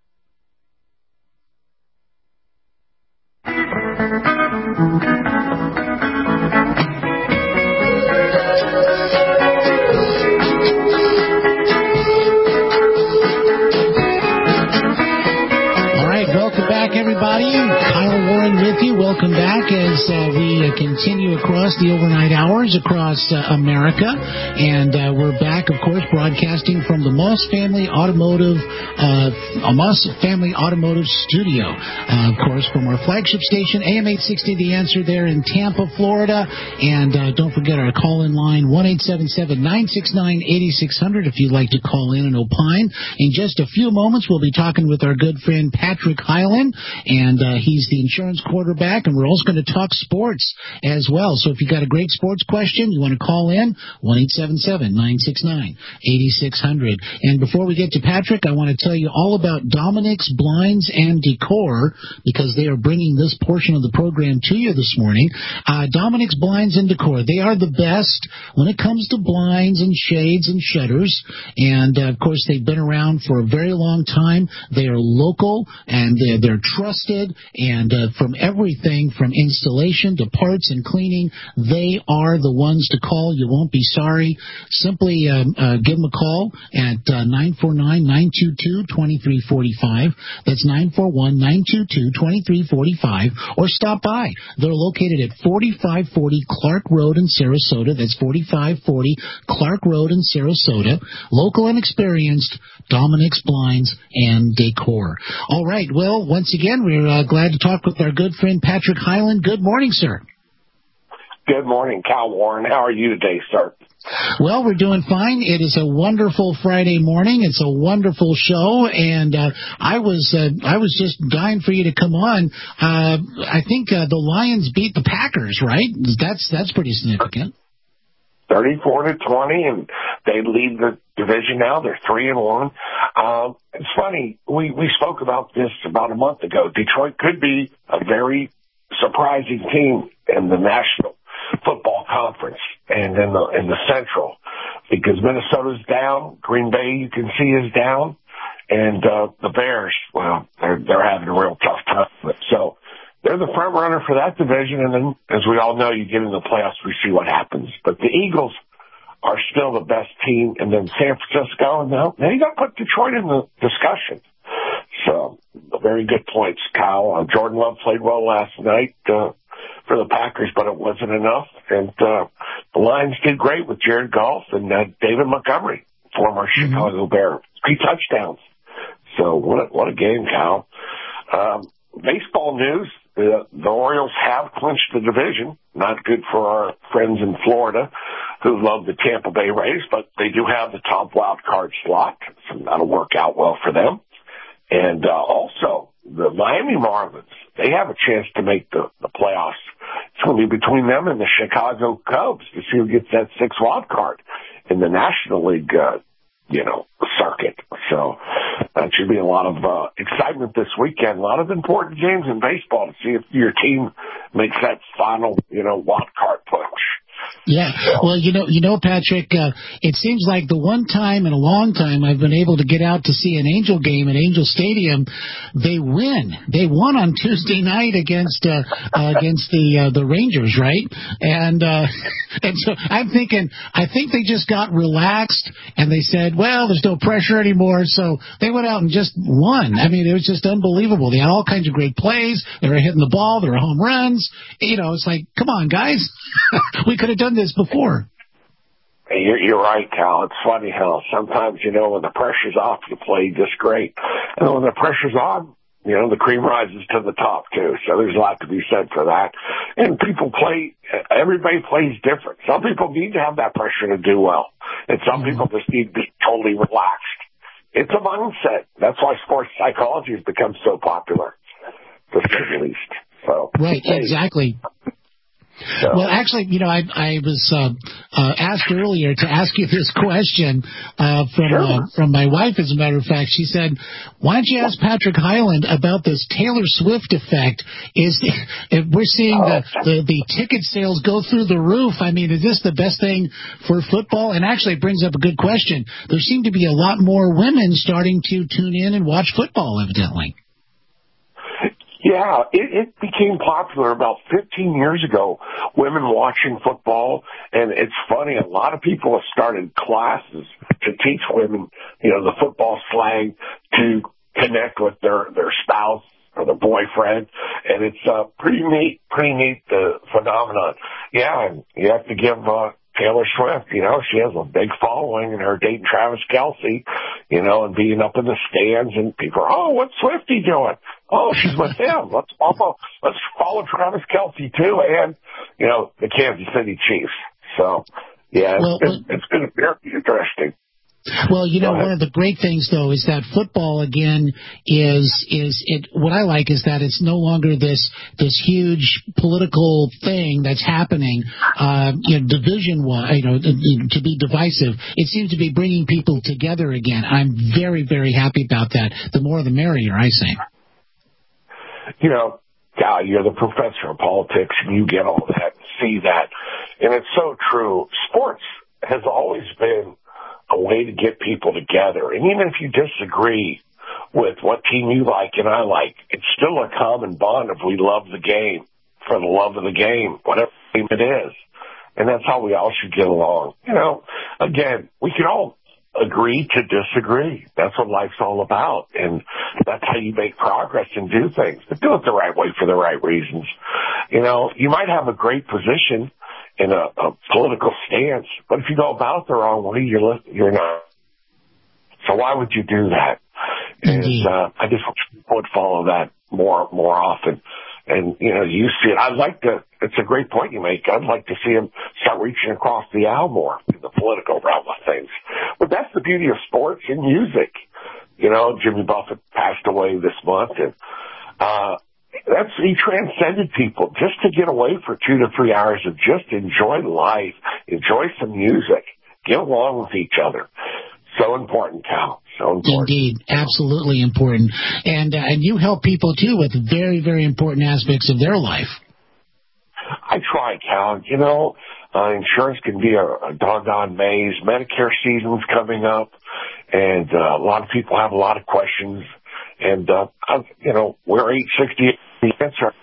Everybody, Kyle Warren with you. Welcome back as uh, we uh, continue across the overnight hours across uh, America. And uh, we're back, of course, broadcasting from the Moss Family Automotive uh, Moss Family Automotive Studio. Uh, of course, from our flagship station, A M eight sixty, The Answer there in Tampa, Florida. And uh, don't forget our call-in line, one eight seven seven, nine six nine, eight six zero zero if you'd like to call in and opine. In just a few moments, we'll be talking with our good friend Patrick Hyland. And uh, he's the insurance quarterback, and we're also going to talk sports as well. So if you got a great sports question, you want to call in, one eight seven seven, nine six nine, eight six zero zero. And before we get to Patrick, I want to tell you all about Dominic's Blinds and Decor, because they are bringing this portion of the program to you this morning. Uh, Dominic's Blinds and Decor, they are the best when it comes to blinds and shades and shutters. And, uh, of course, they've been around for a very long time. They are local, and they're, they're trusted, and uh, from everything from installation to parts and cleaning, they are the ones to call. You won't be sorry. Simply um, uh, give them a call at uh, nine four nine, nine two two, two three four five. That's nine four one, nine two two, two three four five, or stop by. They're located at forty-five forty Clark Road in Sarasota. That's forty-five forty Clark Road in Sarasota. Local and experienced, Dominic's Blinds and Decor. All right, well, once again, we're uh, glad to talk with our good friend Patrick Hyland. Good morning, sir. Good morning, Kyle Warren. How are you today, sir? Well, we're doing fine. It is a wonderful Friday morning. It's a wonderful show, and uh, I was uh, I was just dying for you to come on. Uh, I think uh, the Lions beat the Packers, right? That's that's pretty significant. thirty-four to twenty, and they lead the division now. They're three and one. Um, it's funny. We, we spoke about this about a month ago. Detroit could be a very surprising team in the National Football Conference and in the, in the Central, because Minnesota's down. Green Bay, you can see, is down. And, uh, the Bears, well, they're, they're having a real tough time. So they're the front runner for that division. And then, as we all know, you get in the playoffs, we see what happens. But the Eagles are still the best team. And then San Francisco, and now, now you got to put Detroit in the discussion. So very good points, Kyle. Uh, Jordan Love played well last night, uh, for the Packers, but it wasn't enough. And, uh, the Lions did great with Jared Goff and, uh, David Montgomery, former mm-hmm. Chicago Bear. Three touchdowns. So what a, what a game, Kyle. Um, baseball news, the, the Orioles have clinched the division. Not good for our friends in Florida who love the Tampa Bay Rays, but they do have the top wild card slot, so that'll work out well for them. And uh, also, the Miami Marlins, they have a chance to make the, the playoffs. It's going to be between them and the Chicago Cubs to see who gets that sixth wild card in the National League uh, you know, circuit. So that should be a lot of uh, excitement this weekend. A lot of important games in baseball to see if your team makes that final, you know, wild card push. Yeah. Well, you know, you know, Patrick, uh, it seems like the one time in a long time I've been able to get out to see an Angel game at Angel Stadium. They win. They won on Tuesday night against uh, uh, against the uh, the Rangers, right? And uh, and so I'm thinking, I think they just got relaxed and they said, well, there's no pressure anymore. So they went out and just won. I mean, it was just unbelievable. They had all kinds of great plays. They were hitting the ball. There were home runs. You know, it's like, come on, guys. We could have done this before. You're, you're right, Cal. It's funny how sometimes, you know, when the pressure's off, you play just great. And when the pressure's on, you know, the cream rises to the top, too. So there's a lot to be said for that. And people play, everybody plays different. Some people need to have that pressure to do well. And some mm-hmm. people just need to be totally relaxed. It's a mindset. That's why sports psychology has become so popular, to say the least. So, right, hey, exactly. So. Well, actually, you know, I, I was uh, uh, asked earlier to ask you this question uh, from sure. uh, from my wife, as a matter of fact. She said, why don't you ask Patrick Hyland about this Taylor Swift effect? Is if we're seeing the, the, the ticket sales go through the roof, I mean, is this the best thing for football? And actually, it brings up a good question. There seem to be a lot more women starting to tune in and watch football, evidently. Yeah, it, it became popular about fifteen years ago, women watching football. And it's funny, a lot of people have started classes to teach women, you know, the football slang to connect with their, their spouse or their boyfriend. And it's uh, pretty neat, pretty neat uh, phenomenon. Yeah, and you have to give uh, Taylor Swift, you know, she has a big following, and her dating Travis Kelce, you know, and being up in the stands, and people are, oh, what's Swifty doing? Oh, she's with him. Let's follow, let's follow Travis Kelce too, and, you know, the Kansas City Chiefs. So, yeah, well, it's, it's, it's been very interesting. Well, you know, one of the great things, though, is that football, again, is, is it, what I like is that it's no longer this, this huge political thing that's happening, uh, you know, division-wise, you know, to be divisive. It seems to be bringing people together again. I'm very, very happy about that. The more the merrier, I say. You know, Cal, you're the professor of politics, and you get all that, see that. And it's so true. Sports has always been a way to get people together. And even if you disagree with what team you like and I like, it's still a common bond if we love the game for the love of the game, whatever game it is. And that's how we all should get along. You know, again, we can all agree to disagree. That's what life's all about. And that's how you make progress and do things. But do it the right way for the right reasons. You know, you might have a great position in a, a political stance, but if you go about it the wrong way, you're you're not. So why would you do that? And uh, I just wish people would follow that more more often. And you know, you see it. I'd like to. It's a great point you make. I'd like to see him start reaching across the aisle more in the political realm of things. But that's the beauty of sports and music. You know, Jimmy Buffett passed away this month, and uh, that's he transcended people just to get away for two to three hours and just enjoy life enjoy some music, get along with each other. So important, Cal. So important. Indeed, absolutely important. And uh, and you help people, too, with very, very important aspects of their life. I try, Cal. You know, uh, insurance can be a, a doggone maze. Medicare season's coming up, and uh, a lot of people have a lot of questions. And, uh, I, you know, we're eight sixty the answer.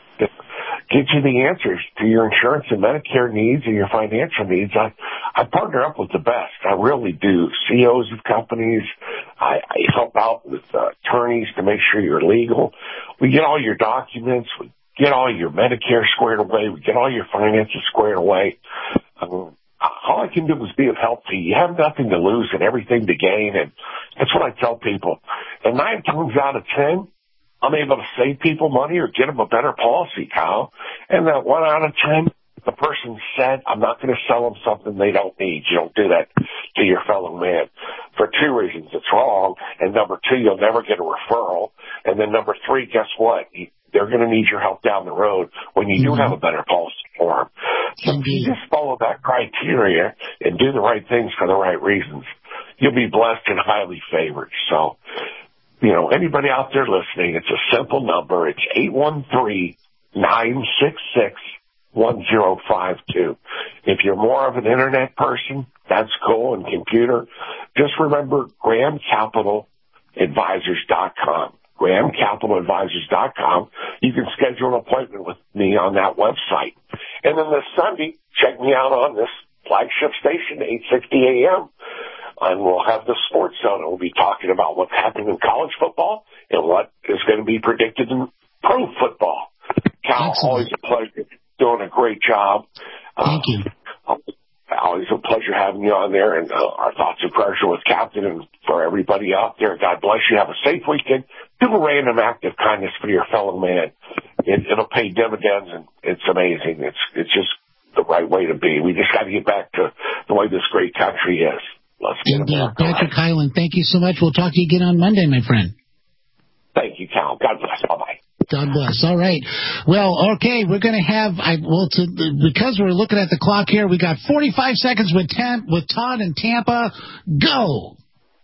Get you the answers to your insurance and Medicare needs and your financial needs. I, I partner up with the best. I really do. C E Os of companies. I, I help out with uh, attorneys to make sure you're legal. We get all your documents. We get all your Medicare squared away. We get all your finances squared away. Um, all I can do is be of help to you. You have nothing to lose and everything to gain, and that's what I tell people. And nine times out of ten, I'm able to save people money or get them a better policy, Kyle. And that one out of ten, the person said, I'm not going to sell them something they don't need. You don't do that to your fellow man for two reasons. It's wrong. And number two, you'll never get a referral. And then number three, guess what? They're going to need your help down the road when you mm-hmm. do have a better policy for them. So if you just follow that criteria and do the right things for the right reasons, you'll be blessed and highly favored. So, you know, anybody out there listening, it's a simple number. It's eight one three, nine six six, one zero five two. If you're more of an internet person, that's cool, and computer, just remember Graham Capital Advisors dot com. Graham Capital Advisors dot com. You can schedule an appointment with me on that website. And then this Sunday, check me out on this flagship station, eight sixty a.m., and we'll have the Sports Zone. We'll be talking about what's happening in college football and what is going to be predicted in pro football. Cal, always a pleasure. Doing a great job. Thank you. Uh, always a pleasure having you on there, and uh, our thoughts and prayers are with Captain and for everybody out there. God bless you. Have a safe weekend. Do a random act of kindness for your fellow man. It, it'll pay dividends, and it's amazing. It's it's just the right way to be. We just got to get back to the way this great country is. Let's get Indeed. Patrick Hyland, thank you so much. We'll talk to you again on Monday, my friend. Thank you, Cal. God bless. Bye-bye. God bless. All right. Well, okay, we're going to have, I, well, to, because we're looking at the clock here, we got forty-five seconds with, Tam, with Todd in Tampa. Go.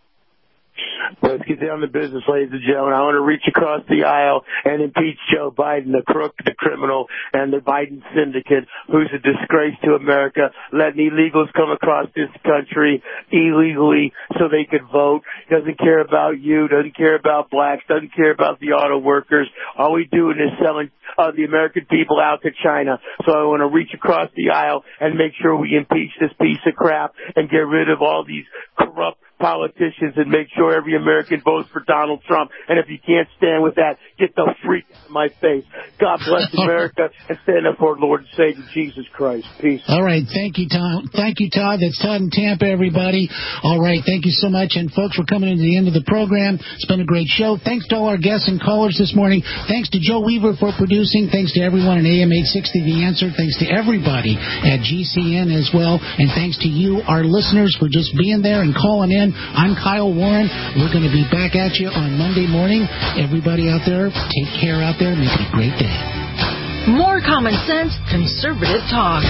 Let's get down to business, ladies and gentlemen. I want to reach across the aisle and impeach Joe Biden, the crook, the criminal, and the Biden syndicate, who's a disgrace to America, letting illegals come across this country illegally so they could vote. Doesn't care about you, doesn't care about blacks, doesn't care about the auto workers. All we doing is selling uh, the American people out to China. So I want to reach across the aisle and make sure we impeach this piece of crap and get rid of all these corrupt politicians and make sure every American votes for Donald Trump. And if you can't stand with that, get the freak out of my face. God bless America and stand up for Lord and Savior Jesus Christ. Peace. All right. Thank you, Tom. Thank you, Todd. That's Todd in Tampa, everybody. All right. Thank you so much. And folks, we're coming into the end of the program. It's been a great show. Thanks to all our guests and callers this morning. Thanks to Joe Weaver for producing. Thanks to everyone at A M eight sixty The Answer. Thanks to everybody at G C N as well. And thanks to you, our listeners, for just being there and calling in. I'm Kyle Warren. We're going to be back at you on Monday morning. Everybody out there, take care out there. Make it a great day. More common sense, conservative talk.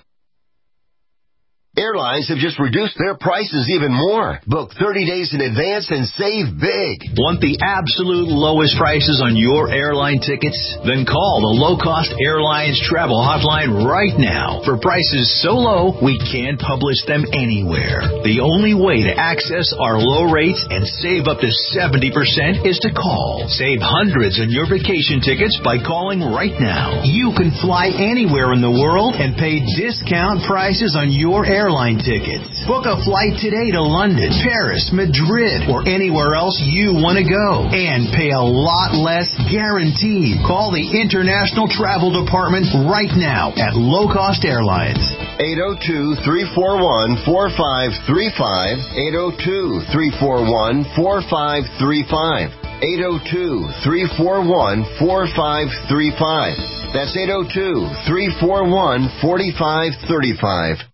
Airlines have just reduced their prices even more. Book thirty days in advance and save big. Want the absolute lowest prices on your airline tickets? Then call the Low Cost Airlines Travel Hotline right now. For prices so low, we can't publish them anywhere. The only way to access our low rates and save up to seventy percent is to call. Save hundreds on your vacation tickets by calling right now. You can fly anywhere in the world and pay discount prices on your airline airline tickets. Book a flight today to London, Paris, Madrid, or anywhere else you want to go. And pay a lot less guaranteed. Call the International Travel Department right now at Low Cost Airlines. eight oh two, three four one, four five three five. eight oh two, three four one, four five three five. eight oh two, three four one, four five three five. That's eight oh two, three four one, four five three five.